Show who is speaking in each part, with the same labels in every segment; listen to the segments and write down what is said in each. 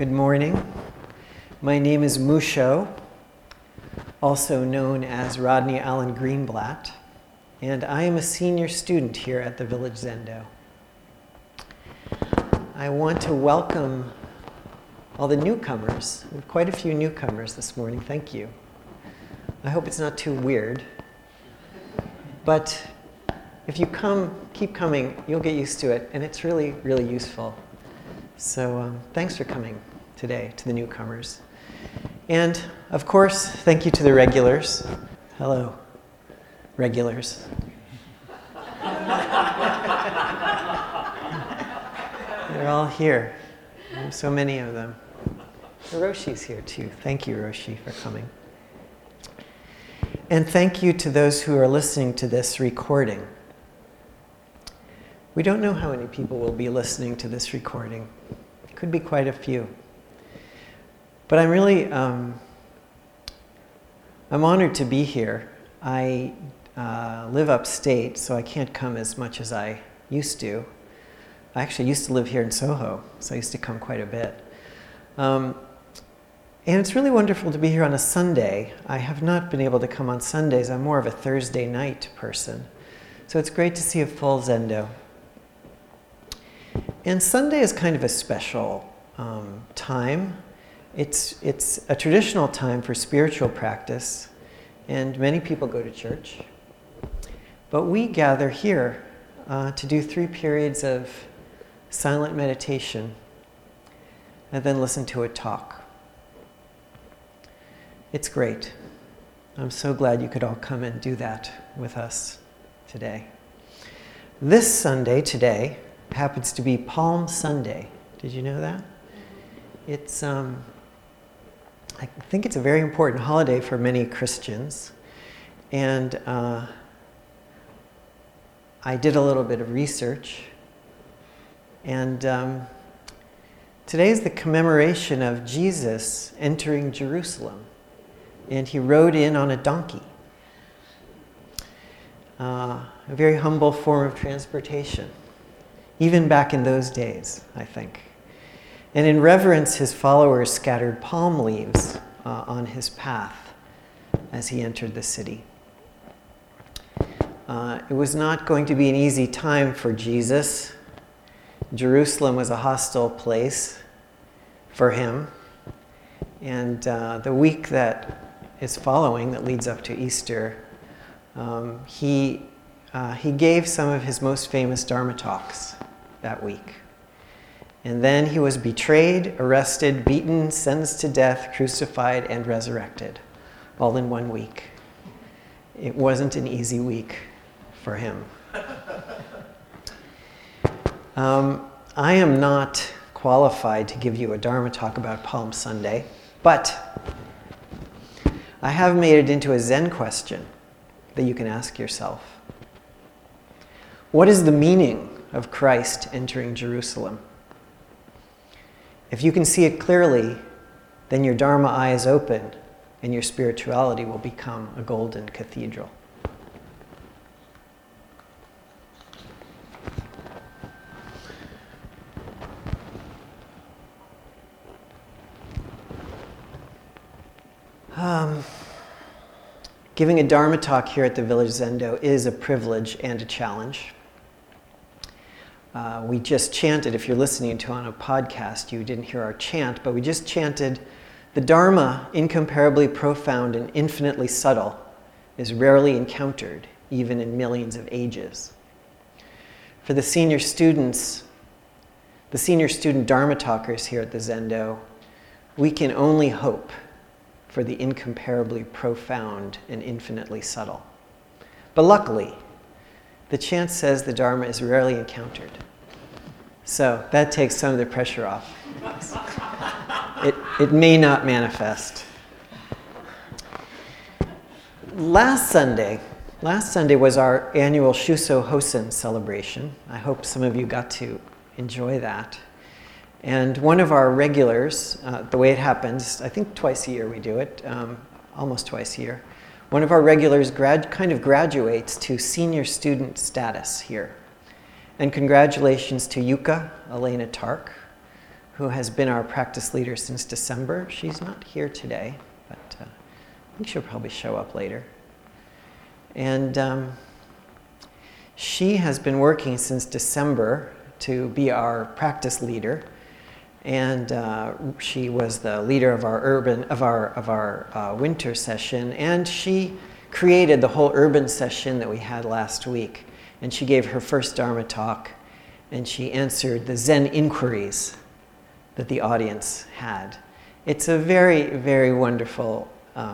Speaker 1: Good morning. My name is Musho, also known as Rodney Allen Greenblatt, and I am a senior student here at the Village Zendo. I want to welcome all the newcomers. We have quite a few newcomers this morning. Thank you. I hope it's not too weird, but if you keep coming, you'll get used to it, and it's really, really useful. So thanks for coming today to the newcomers. And of course, thank you to the regulars. Hello, regulars. They're all here. So many of them. Roshi's here too. Thank you, Roshi, for coming. And thank you to those who are listening to this recording. We don't know how many people will be listening to this recording. It could be quite a few. But I'm really, I'm honored to be here. I live upstate, so I can't come as much as I used to. I actually used to live here in Soho, so I used to come quite a bit. And it's really wonderful to be here on a Sunday. I have not been able to come on Sundays. I'm more of a Thursday night person. So it's great to see a full Zendo. And Sunday is kind of a special time. It's a traditional time for spiritual practice, and many people go to church. But we gather here to do 3 periods of silent meditation and then listen to a talk. It's great. I'm so glad you could all come and do that with us today. This Sunday, today, happens to be Palm Sunday. Did you know that? It's, I think it's a very important holiday for many Christians. And I did a little bit of research. And today is the commemoration of Jesus entering Jerusalem. And he rode in on a donkey. A very humble form of transportation. Even back in those days, I think. And in reverence, his followers scattered palm leaves on his path as he entered the city. It was not going to be an easy time for Jesus. Jerusalem was a hostile place for him. And the week that is following, that leads up to Easter, he gave some of his most famous Dharma talks that week. And then he was betrayed, arrested, beaten, sentenced to death, crucified, and resurrected, all in 1 week. It wasn't an easy week for him. I am not qualified to give you a Dharma talk about Palm Sunday, but I have made it into a Zen question that you can ask yourself. What is the meaning of Christ entering Jerusalem? If you can see it clearly, then your Dharma eye is open and your spirituality will become a golden cathedral. Giving a Dharma talk here at the Village Zendo is a privilege and a challenge. We just chanted, if you're listening to on a podcast, you didn't hear our chant, but we just chanted, the Dharma, incomparably profound and infinitely subtle, is rarely encountered, even in millions of ages. For the senior students, the senior student Dharma talkers here at the Zendo, we can only hope for the incomparably profound and infinitely subtle. But luckily, the chant says the Dharma is rarely encountered. So that takes some of the pressure off. It may not manifest. Last Sunday was our annual Shuso Hosen celebration. I hope some of you got to enjoy that. And one of our regulars, the way it happens, I think twice a year we do it, almost twice a year. One of our regulars kind of graduates to senior student status here. And congratulations to Yuka Elena Tark, who has been our practice leader since December. She's not here today, but I think she'll probably show up later. And she has been working since December to be our practice leader. And she was the leader of our winter session, and she created the whole urban session that we had last week. And she gave her first Dharma talk, and she answered the Zen inquiries that the audience had. It's a very, very wonderful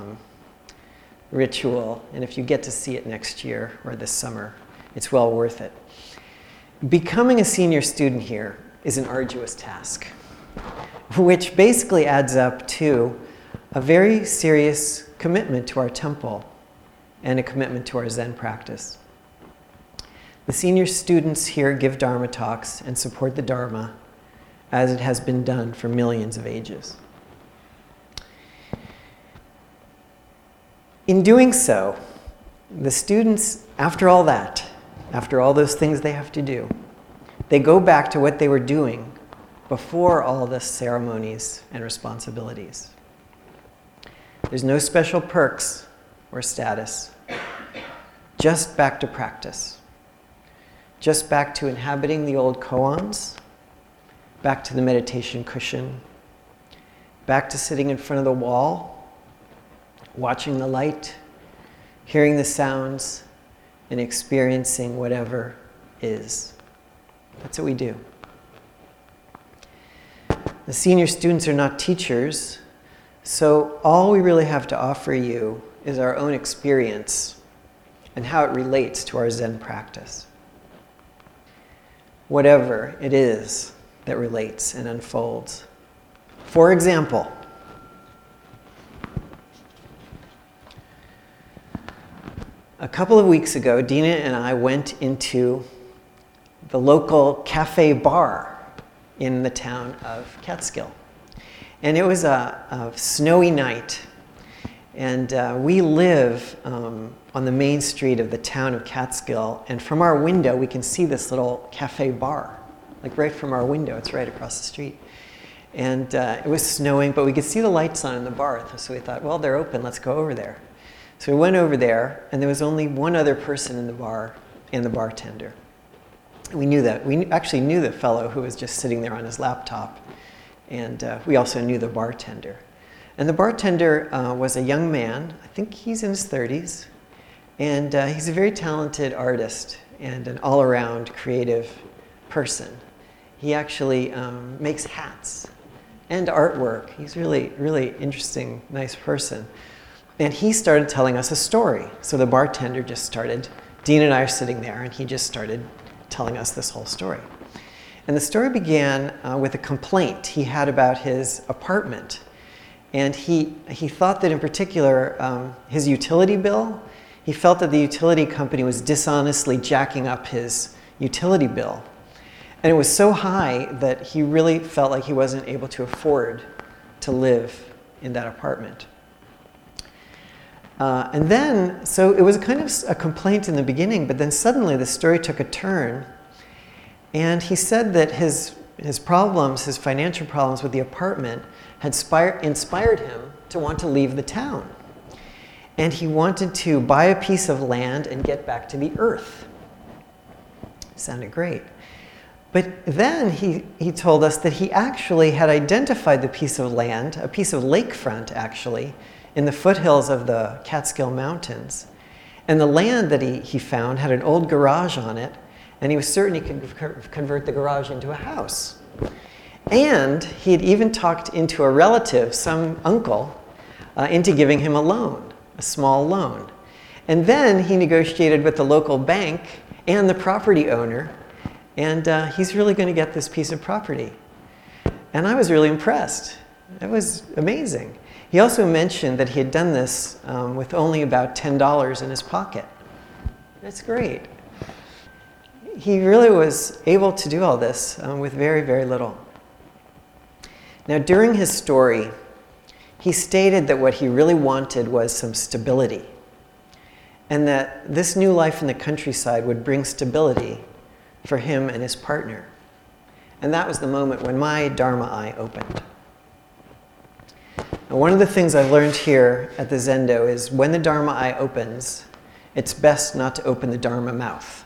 Speaker 1: ritual, and if you get to see it next year or this summer, it's well worth it. Becoming a senior student here is an arduous task, which basically adds up to a very serious commitment to our temple and a commitment to our Zen practice. The senior students here give Dharma talks and support the Dharma as it has been done for millions of ages. In doing so, the students, after all that, after all those things they have to do, they go back to what they were doing before all the ceremonies and responsibilities. There's no special perks or status, just back to practice. Just back to inhabiting the old koans, back to the meditation cushion, back to sitting in front of the wall, watching the light, hearing the sounds, and experiencing whatever is. That's what we do. The senior students are not teachers, so all we really have to offer you is our own experience and how it relates to our Zen practice. Whatever it is that relates and unfolds. For example, a couple of weeks ago, Dina and I went into the local cafe bar in the town of Catskill. And it was a snowy night. And we live on the main street of the town of Catskill. And from our window, we can see this little cafe bar. Like right from our window, it's right across the street. And it was snowing, but we could see the lights on in the bar. So we thought, well, they're open, let's go over there. So we went over there, and there was only one other person in the bar, and the bartender. We knew that. We actually knew the fellow who was just sitting there on his laptop. And we also knew the bartender. And the bartender was a young man. I think he's in his 30s. And he's a very talented artist and an all-around creative person. He actually makes hats and artwork. He's really, really interesting, nice person. And he started telling us a story. So the bartender just started, Dean and I are sitting there, and he just started telling us this whole story. And the story began with a complaint he had about his apartment. And he thought that in particular, his utility bill, he felt that the utility company was dishonestly jacking up his utility bill. And it was so high that he really felt like he wasn't able to afford to live in that apartment. And then, so it was kind of a complaint in the beginning, but then suddenly the story took a turn. And he said that his problems, his financial problems with the apartment had inspired him to want to leave the town. And he wanted to buy a piece of land and get back to the earth. Sounded great. But then he told us that he actually had identified the piece of land, a piece of lakefront actually, in the foothills of the Catskill Mountains. And the land that he found had an old garage on it, and he was certain he could convert the garage into a house. And he had even talked into a relative, some uncle, into giving him a loan, a small loan. And then he negotiated with the local bank and the property owner, and he's really going to get this piece of property. And I was really impressed. It was amazing. He also mentioned that he had done this with only about $10 in his pocket. That's great. He really was able to do all this with very, very little. Now, during his story, he stated that what he really wanted was some stability, and that this new life in the countryside would bring stability for him and his partner. And that was the moment when my Dharma eye opened. Now, one of the things I've learned here at the Zendo is when the Dharma eye opens, it's best not to open the Dharma mouth.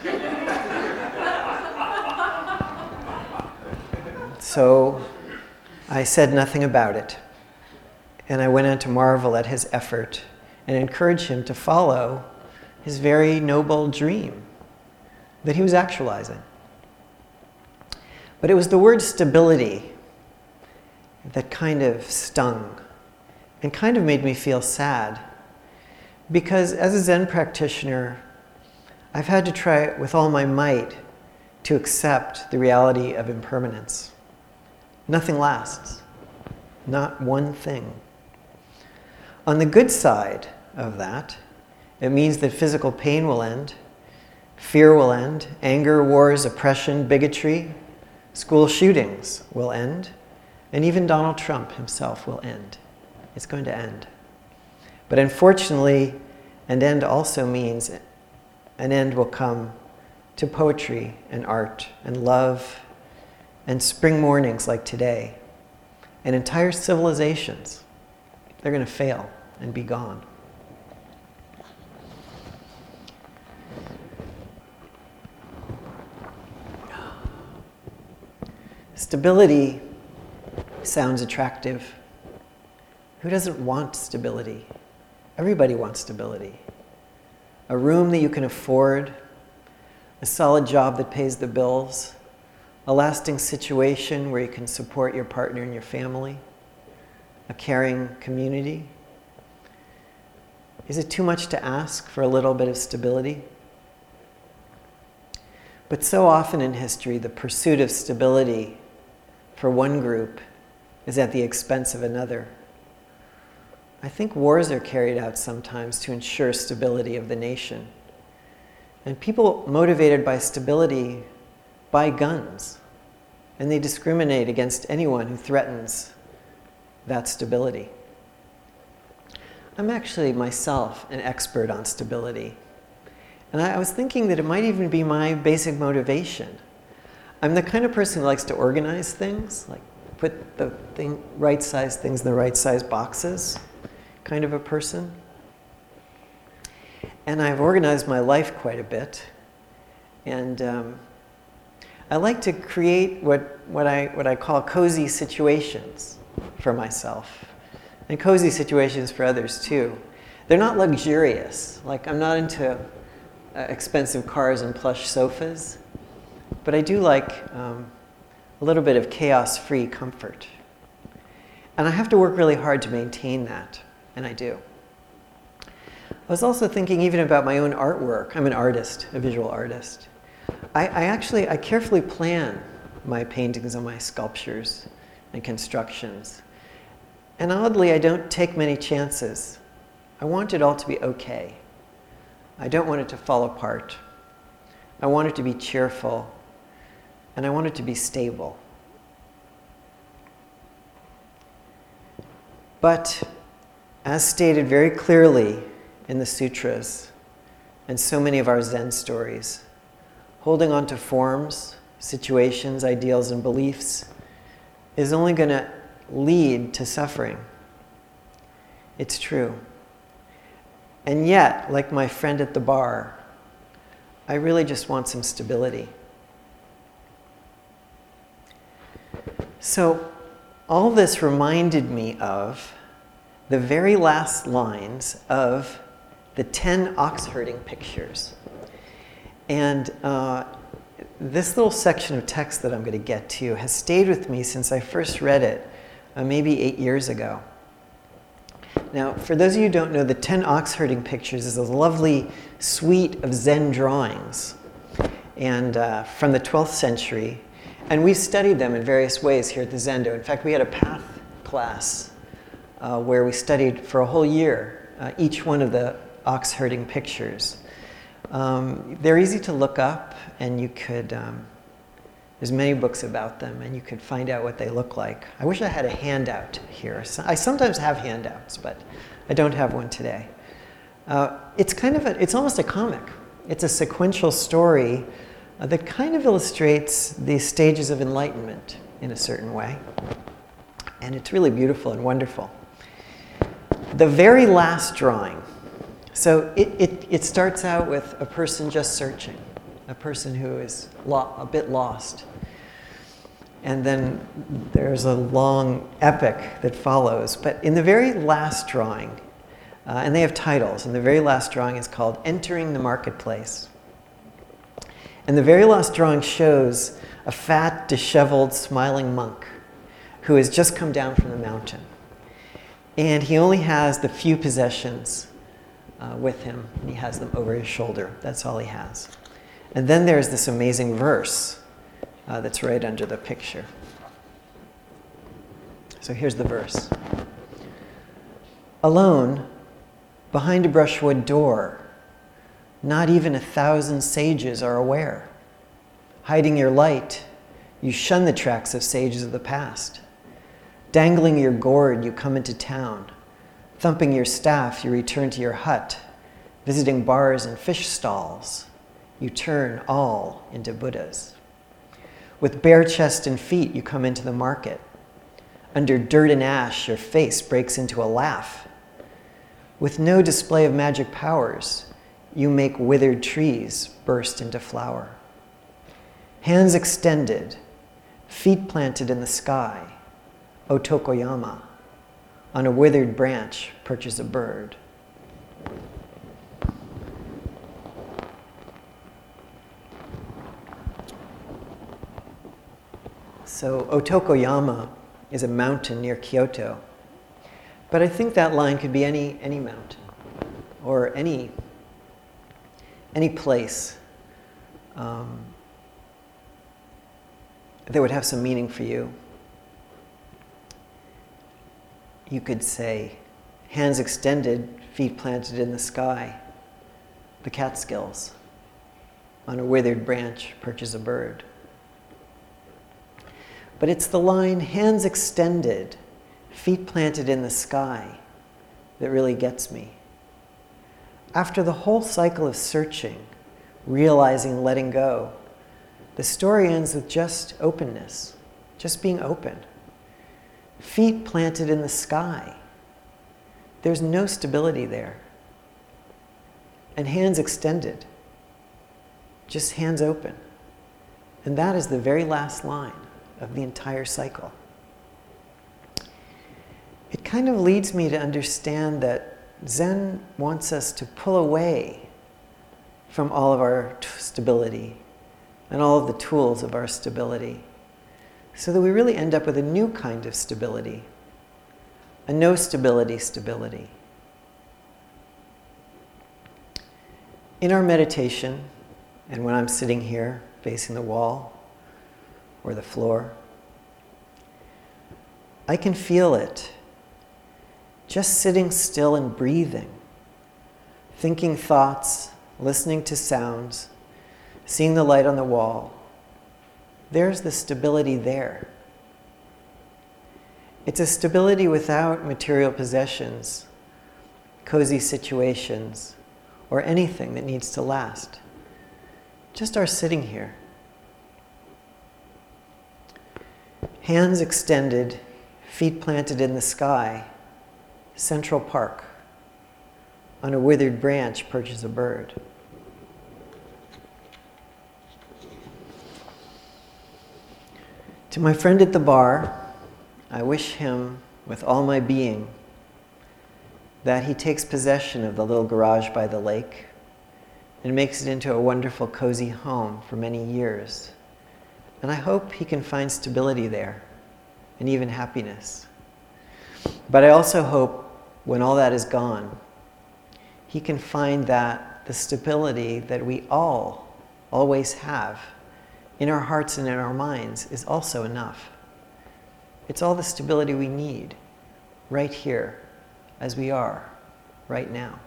Speaker 1: So I said nothing about it. And I went on to marvel at his effort and encourage him to follow his very noble dream that he was actualizing. But it was the word stability that kind of stung and kind of made me feel sad. Because as a Zen practitioner, I've had to try with all my might to accept the reality of impermanence. Nothing lasts. Not one thing. On the good side of that, it means that physical pain will end, fear will end, anger, wars, oppression, bigotry, school shootings will end, and even Donald Trump himself will end. It's going to end. But unfortunately, an end also means an end will come to poetry and art and love and spring mornings like today. And entire civilizations, they're going to fail and be gone. Stability sounds attractive. Who doesn't want stability? Everybody wants stability. A room that you can afford, a solid job that pays the bills, a lasting situation where you can support your partner and your family, a caring community. Is it too much to ask for a little bit of stability? But so often in history, the pursuit of stability for one group is at the expense of another. I think wars are carried out sometimes to ensure stability of the nation. And people motivated by stability buy guns, and they discriminate against anyone who threatens that stability. I'm actually myself an expert on stability. And I was thinking that it might even be my basic motivation. I'm the kind of person who likes to organize things, like put the right size things in the right size boxes, kind of a person. And I've organized my life quite a bit. And I like to create what I call cozy situations for myself. And cozy situations for others too. They're not luxurious. Like, I'm not into expensive cars and plush sofas. But I do like a little bit of chaos-free comfort. And I have to work really hard to maintain that, and I do. I was also thinking even about my own artwork. I'm an artist, a visual artist. I carefully plan my paintings and my sculptures and constructions. And oddly, I don't take many chances. I want it all to be okay. I don't want it to fall apart. I want it to be cheerful. And I want it to be stable. But as stated very clearly in the sutras and so many of our Zen stories, holding on to forms, situations, ideals, and beliefs is only going to lead to suffering. It's true. And yet, like my friend at the bar, I really just want some stability. So all this reminded me of the very last lines of the 10 ox herding pictures. And this little section of text that I'm going to get to has stayed with me since I first read it, maybe 8 years ago. Now, for those of you who don't know, the 10 ox herding pictures is a lovely suite of Zen drawings and from the 12th century. And we've studied them in various ways here at the Zendo. In fact, we had a path class where we studied for a whole year each one of the ox herding pictures. They're easy to look up, and you could, there's many books about them, and you could find out what they look like. I wish I had a handout here. I sometimes have handouts, but I don't have one today. It's almost a comic. It's a sequential story that kind of illustrates the stages of enlightenment in a certain way. And it's really beautiful and wonderful. The very last drawing, so it starts out with a person just searching, a person who is a bit lost. And then there's a long epic that follows. But in the very last drawing, and they have titles, and the very last drawing is called Entering the Marketplace. And the very last drawing shows a fat, disheveled, smiling monk who has just come down from the mountain. And he only has the few possessions with him, and he has them over his shoulder. That's all he has. And then there's this amazing verse that's right under the picture. So here's the verse. Alone, behind a brushwood door, not even 1,000 sages are aware. Hiding your light, you shun the tracks of sages of the past. Dangling your gourd, you come into town. Thumping your staff, you return to your hut. Visiting bars and fish stalls, you turn all into Buddhas. With bare chest and feet, you come into the market. Under dirt and ash, your face breaks into a laugh. With no display of magic powers, you make withered trees burst into flower. Hands extended, feet planted in the sky, O Tokoyama, on a withered branch perches a bird. So Otokoyama is a mountain near Kyoto. But I think that line could be any mountain or any place that would have some meaning for you. You could say, hands extended, feet planted in the sky, the Catskills. On a withered branch perches a bird. But it's the line, hands extended, feet planted in the sky, that really gets me. After the whole cycle of searching, realizing, letting go, the story ends with just openness, just being open. Feet planted in the sky. There's no stability there. And hands extended, just hands open. And that is the very last line of the entire cycle. It kind of leads me to understand that Zen wants us to pull away from all of our stability and all of the tools of our stability so that we really end up with a new kind of stability, a no stability stability. In our meditation, and when I'm sitting here facing the wall or the floor, I can feel it. Just sitting still and breathing, thinking thoughts, listening to sounds, seeing the light on the wall. There's the stability there. It's a stability without material possessions, cozy situations, or anything that needs to last. Just our sitting here. Hands extended, feet planted in the sky, Central Park. On a withered branch perches a bird. To my friend at the bar, I wish him with all my being that he takes possession of the little garage by the lake and makes it into a wonderful, cozy home for many years. And I hope he can find stability there and even happiness. But I also hope when all that is gone, he can find that the stability that we all always have in our hearts and in our minds is also enough. It's all the stability we need right here as we are right now.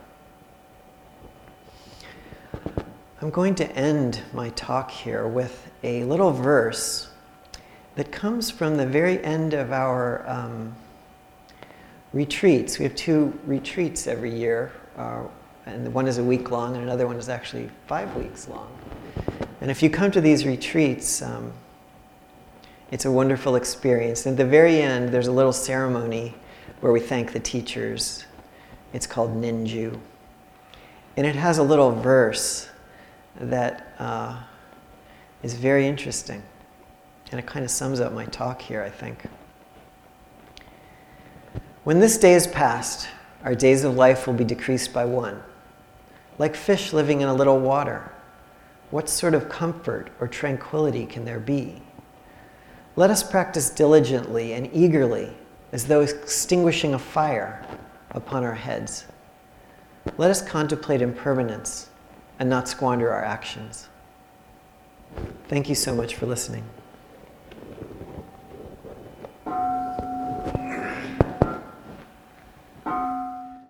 Speaker 1: I'm going to end my talk here with a little verse that comes from the very end of our retreats. We have 2 retreats every year, and one is a week long and another one is actually 5 weeks long. And if you come to these retreats, it's a wonderful experience. And at the very end, there's a little ceremony where we thank the teachers. It's called Ninju. And it has a little verse that is very interesting. And it kind of sums up my talk here, I think. When this day is past, our days of life will be decreased by one. Like fish living in a little water, what sort of comfort or tranquility can there be? Let us practice diligently and eagerly, as though extinguishing a fire upon our heads. Let us contemplate impermanence and not squander our actions. Thank you so much for listening.